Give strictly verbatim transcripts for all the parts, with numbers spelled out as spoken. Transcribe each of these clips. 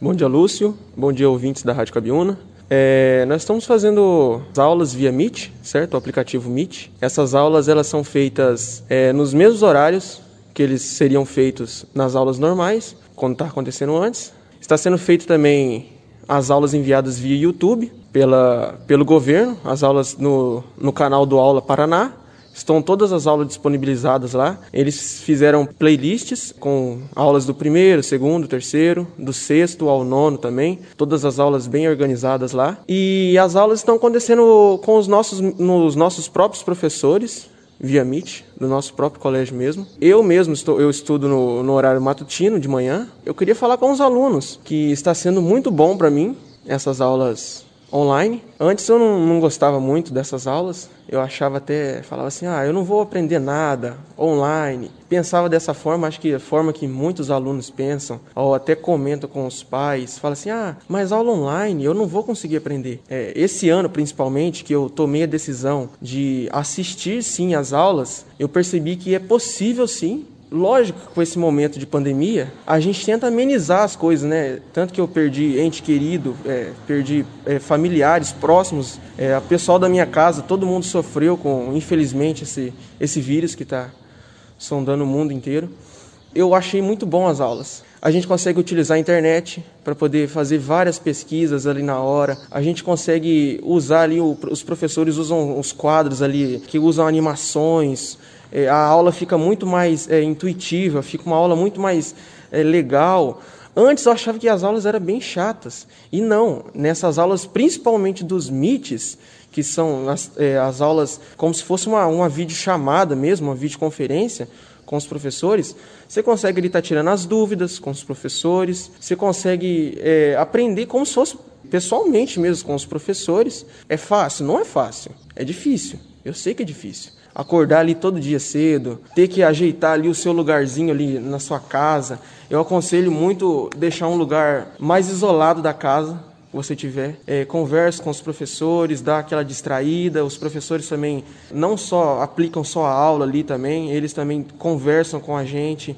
Bom dia, Lúcio. Bom dia, ouvintes da Rádio Cabiúna. É, nós estamos fazendo aulas via Meet, certo? O aplicativo Meet. Essas aulas elas são feitas é, nos mesmos horários que eles seriam feitos nas aulas normais, quando está acontecendo antes. Está sendo feito também as aulas enviadas via YouTube, pela, pelo governo, as aulas no, no canal do Aula Paraná. Estão todas as aulas disponibilizadas lá. Eles fizeram playlists com aulas do primeiro, segundo, terceiro, do sexto ao nono também. Todas as aulas bem organizadas lá. E as aulas estão acontecendo com os nossos, nos nossos próprios professores, via Meet, do nosso próprio colégio mesmo. Eu mesmo estou, eu estudo no, no horário matutino, de manhã. Eu queria falar com os alunos, que está sendo muito bom para mim, essas aulas online. Antes eu não, não gostava muito dessas aulas, eu achava até, falava assim, ah, eu não vou aprender nada online. Pensava dessa forma, acho que a forma que muitos alunos pensam, ou até comentam com os pais, fala assim, ah, mas aula online eu não vou conseguir aprender. É, esse ano, principalmente, que eu tomei a decisão de assistir sim às aulas, eu percebi que é possível sim. Lógico que com esse momento de pandemia, a gente tenta amenizar as coisas, né? Tanto que eu perdi ente querido, é, perdi é, familiares próximos, é, o pessoal da minha casa, todo mundo sofreu com, infelizmente, esse, esse vírus que está sondando o mundo inteiro. Eu achei muito bom as aulas. A gente consegue utilizar a internet para poder fazer várias pesquisas ali na hora. A gente consegue usar ali, o, os professores usam os quadros ali, que usam animações. É, a aula fica muito mais é, intuitiva, fica uma aula muito mais é, legal. Antes eu achava que as aulas eram bem chatas. E não, nessas aulas, principalmente dos Meets, que são as, é, as aulas como se fosse uma, uma videochamada mesmo, uma videoconferência com os professores, você consegue ali estar tirando as dúvidas com os professores, você consegue é, aprender como se fosse pessoalmente mesmo com os professores. É fácil? Não é fácil, é difícil, eu sei que é difícil. Acordar ali todo dia cedo, ter que ajeitar ali o seu lugarzinho ali na sua casa. Eu aconselho muito deixar um lugar mais isolado da casa, que você tiver. É, converse com os professores, dá aquela distraída. Os professores também não só aplicam só a aula ali também, eles também conversam com a gente,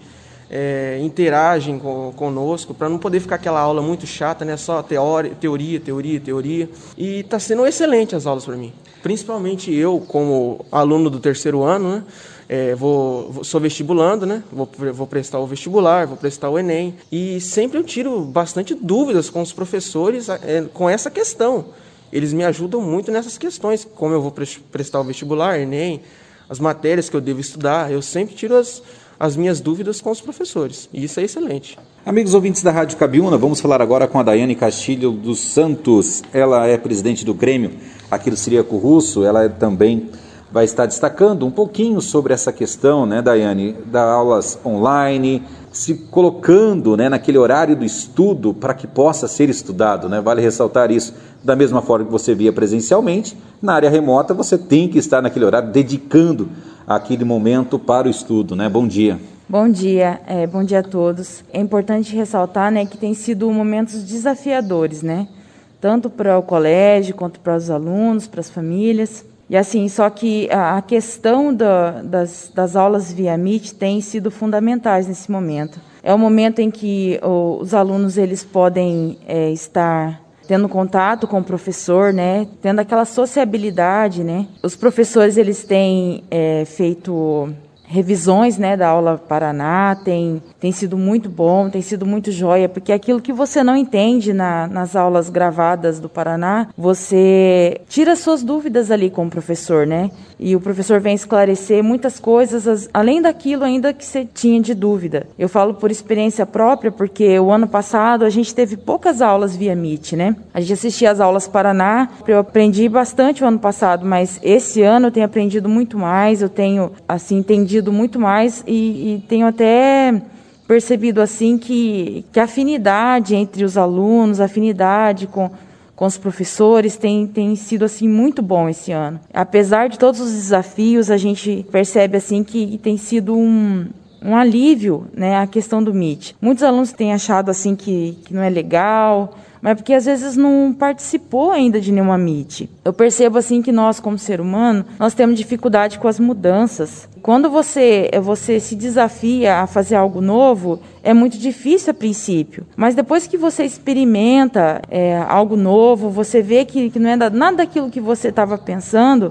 é, interagem com, conosco, para não poder ficar aquela aula muito chata, né? Só teoria, teoria, teoria, teoria. E está sendo excelente as aulas para mim. Principalmente eu, como aluno do terceiro ano, né? É, vou, vou, sou vestibulando, né? Vou, vou prestar o vestibular, vou prestar o Enem. E sempre eu tiro bastante dúvidas com os professores é, com essa questão. Eles me ajudam muito nessas questões, como eu vou prestar o vestibular, Enem, as matérias que eu devo estudar. Eu sempre tiro as, as minhas dúvidas com os professores. E isso é excelente. Amigos ouvintes da Rádio Cabiúna, vamos falar agora com a Daiane Castilho dos Santos. Ela é presidente do Grêmio aqui do Ciríaco Russo. Ela também vai estar destacando um pouquinho sobre essa questão, né, Daiane, das aulas online, se colocando, né, naquele horário do estudo para que possa ser estudado, né? Vale ressaltar isso. Da mesma forma que você via presencialmente, na área remota você tem que estar naquele horário dedicando aquele momento para o estudo, né? Bom dia. Bom dia, é, bom dia a todos. É importante ressaltar, né, que tem sido momentos desafiadores, né? Tanto para o colégio, quanto para os alunos, para as famílias. E assim, só que a, a questão da, das, das aulas via Meet tem sido fundamentais nesse momento. É o momento em que o, os alunos eles podem é, estar tendo contato com o professor, né? Tendo aquela sociabilidade, né? Os professores eles têm é, feito revisões, né, da aula Paraná, tem, tem sido muito bom, tem sido muito joia, porque aquilo que você não entende na, nas aulas gravadas do Paraná, você tira suas dúvidas ali com o professor, né? E o professor vem esclarecer muitas coisas, as, além daquilo ainda que você tinha de dúvida. Eu falo por experiência própria, porque o ano passado a gente teve poucas aulas via Meet, né? A gente assistia às aulas Paraná, eu aprendi bastante o ano passado, mas esse ano eu tenho aprendido muito mais, eu tenho, assim, entendido muito mais e, e tenho até percebido assim que, que a afinidade entre os alunos, a afinidade com, com os professores tem, tem sido assim muito bom esse ano. Apesar de todos os desafios, a gente percebe assim que tem sido um, um alívio, né, a questão do Meet. Muitos alunos têm achado assim que, que não é legal, mas porque às vezes não participou ainda de nenhuma Meet. Eu percebo assim que nós, como ser humano, nós temos dificuldade com as mudanças. quando você, você se desafia a fazer algo novo, é muito difícil a princípio. Mas depois que você experimenta é, algo novo, você vê que, que não é nada daquilo que você estava pensando,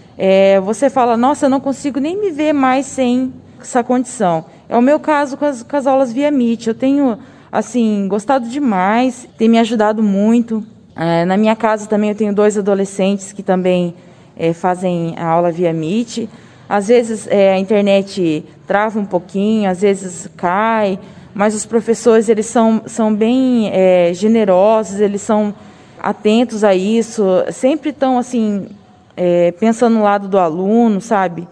é, você fala, nossa, eu não consigo nem me ver mais sem essa condição. É o meu caso com as, com as aulas via Meet. Eu tenho, assim, gostado demais, tem me ajudado muito. É, na minha casa também eu tenho dois adolescentes que também é, fazem a aula via Meet. Às vezes é, a internet trava um pouquinho, às vezes cai, mas os professores eles são, são bem é, generosos, eles são atentos a isso, sempre estão assim, é, pensando no lado do aluno, sabe?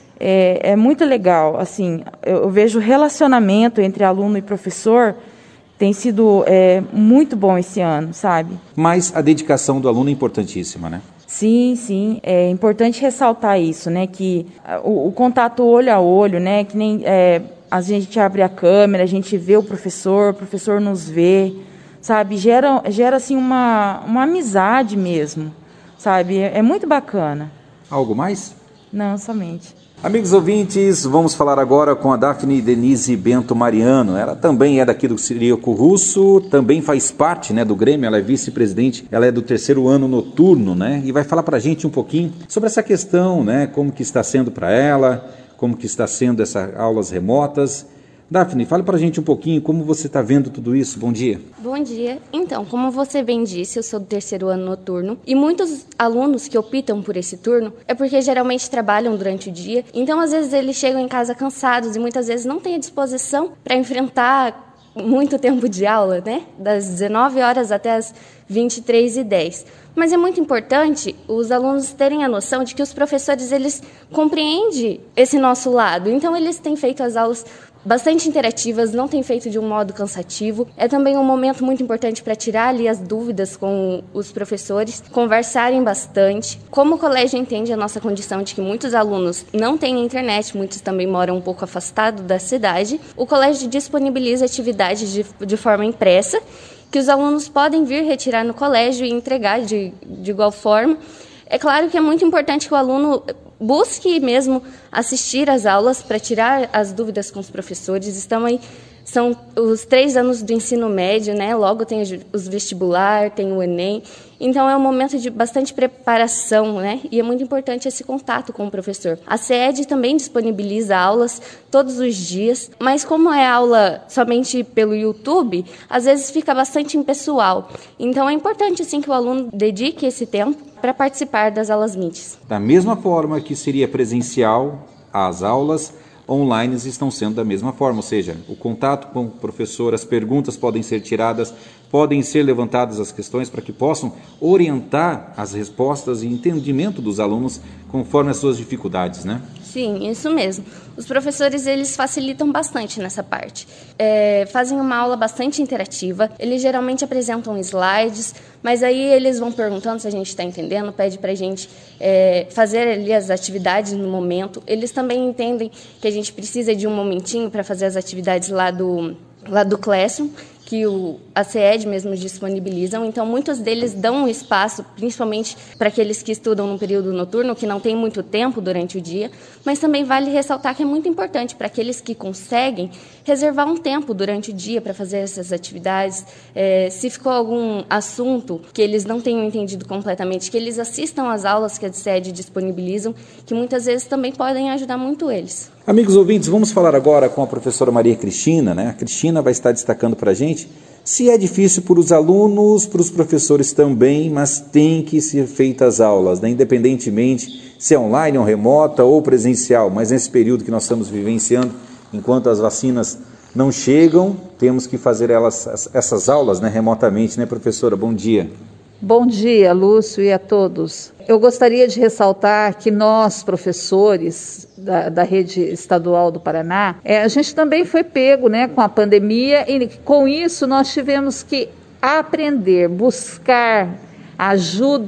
É, é muito legal, assim, eu, eu vejo o relacionamento entre aluno e professor tem sido é, muito bom esse ano, sabe? Mas a dedicação do aluno é importantíssima, né? Sim, sim, é importante ressaltar isso, né, que o, o contato olho a olho, né, que nem é, a gente abre a câmera, a gente vê o professor, o professor nos vê, sabe, gera, gera assim uma, uma amizade mesmo, sabe, é, é muito bacana. Algo mais? Não, somente. Amigos ouvintes, vamos falar agora com a Daphne Denise Bento Mariano. Ela também é daqui do Ciríaco Russo, também faz parte, né, do Grêmio, ela é vice-presidente, ela é do terceiro ano noturno, né, e vai falar para a gente um pouquinho sobre essa questão, né, como que está sendo para ela, como que está sendo essas aulas remotas. Daphne, fale para a gente um pouquinho como você está vendo tudo isso. Bom dia. Bom dia. Então, como você bem disse, eu sou do terceiro ano noturno e muitos alunos que optam por esse turno é porque geralmente trabalham durante o dia. Então, às vezes, eles chegam em casa cansados e muitas vezes não têm a disposição para enfrentar muito tempo de aula, né? Das dezenove horas até as vinte e três e dez. Mas é muito importante os alunos terem a noção de que os professores, eles compreendem esse nosso lado. Então, eles têm feito as aulas bastante interativas, não tem feito de um modo cansativo. É também um momento muito importante para tirar ali as dúvidas com os professores, conversarem bastante. Como o colégio entende a nossa condição de que muitos alunos não têm internet, muitos também moram um pouco afastados da cidade, o colégio disponibiliza atividades de, de forma impressa, que os alunos podem vir retirar no colégio e entregar de, de igual forma. É claro que é muito importante que o aluno busque mesmo assistir às aulas para tirar as dúvidas com os professores. Estão aí, são os três anos do ensino médio, né? Logo tem os vestibular, tem o Enem. Então é um momento de bastante preparação, né? E é muito importante esse contato com o professor. A C E D também disponibiliza aulas todos os dias, mas como é aula somente pelo YouTube, às vezes fica bastante impessoal. Então é importante assim que o aluno dedique esse tempo para participar das aulas M I Ts. Da mesma forma que seria presencial, as aulas online estão sendo da mesma forma, ou seja, o contato com o professor, as perguntas podem ser tiradas, podem ser levantadas as questões para que possam orientar as respostas e entendimento dos alunos conforme as suas dificuldades, né? Sim, isso mesmo. Os professores, eles facilitam bastante nessa parte. É, fazem uma aula bastante interativa, eles geralmente apresentam slides, mas aí eles vão perguntando se a gente está entendendo, pede para a gente é, fazer ali as atividades no momento. Eles também entendem que a gente precisa de um momentinho para fazer as atividades lá do, lá do Classroom, que o, a C E D mesmo disponibilizam. Então, muitos deles dão um espaço, principalmente para aqueles que estudam no período noturno, que não tem muito tempo durante o dia, mas também vale ressaltar que é muito importante para aqueles que conseguem reservar um tempo durante o dia para fazer essas atividades. É, se ficou algum assunto que eles não tenham entendido completamente, que eles assistam às aulas que a C E D disponibilizam, que muitas vezes também podem ajudar muito eles. Amigos ouvintes, vamos falar agora com a professora Maria Cristina, né? A Cristina vai estar destacando para a gente se é difícil para os alunos, para os professores também, mas tem que ser feitas as aulas, né? Independentemente se é online, ou remota ou presencial, mas nesse período que nós estamos vivenciando, enquanto as vacinas não chegam, temos que fazer elas, essas aulas, né, remotamente, né, professora? Bom dia. Bom dia, Lúcio, e a todos. Eu gostaria de ressaltar que nós, professores da, da rede estadual do Paraná, é, a gente também foi pego, né, com a pandemia e com isso nós tivemos que aprender, buscar ajuda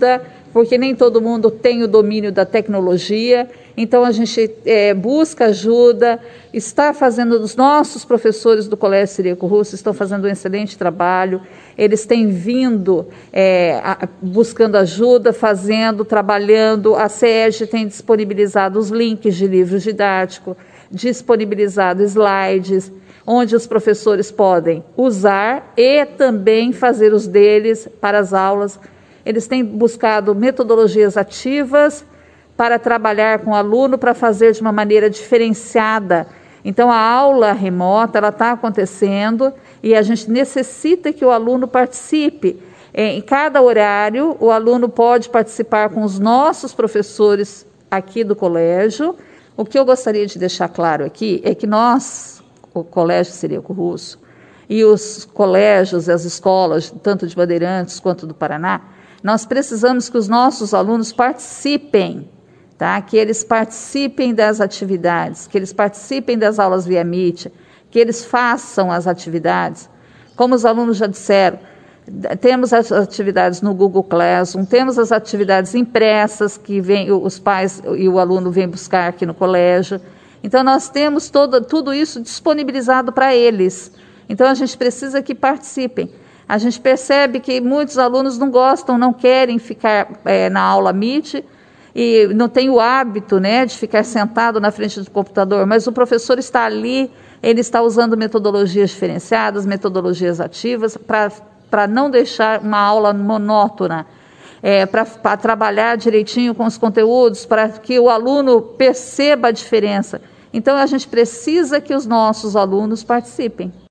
porque nem todo mundo tem o domínio da tecnologia, então a gente é, busca ajuda, está fazendo, os nossos professores do Colégio Ciríaco Russo estão fazendo um excelente trabalho, eles têm vindo é, a, buscando ajuda, fazendo, trabalhando, a SESG tem disponibilizado os links de livros didáticos, disponibilizado slides, onde os professores podem usar e também fazer os deles para as aulas. Eles têm buscado metodologias ativas para trabalhar com o aluno, para fazer de uma maneira diferenciada. Então, a aula remota, ela está acontecendo e a gente necessita que o aluno participe. Em cada horário, o aluno pode participar com os nossos professores aqui do colégio. O que eu gostaria de deixar claro aqui é que nós, o Colégio Ciríaco Russo, e os colégios e as escolas, tanto de Bandeirantes quanto do Paraná, nós precisamos que os nossos alunos participem, tá? Que eles participem das atividades, que eles participem das aulas via Meet, que eles façam as atividades. Como os alunos já disseram, temos as atividades no Google Classroom, temos as atividades impressas que vem, os pais e o aluno vêm buscar aqui no colégio. Então, nós temos todo, tudo isso disponibilizado para eles. Então, a gente precisa que participem. A gente percebe que muitos alunos não gostam, não querem ficar é, na aula Meet e não tem o hábito, né, de ficar sentado na frente do computador, mas o professor está ali, ele está usando metodologias diferenciadas, metodologias ativas, para para não deixar uma aula monótona, é, para trabalhar direitinho com os conteúdos, para que o aluno perceba a diferença. Então, a gente precisa que os nossos alunos participem.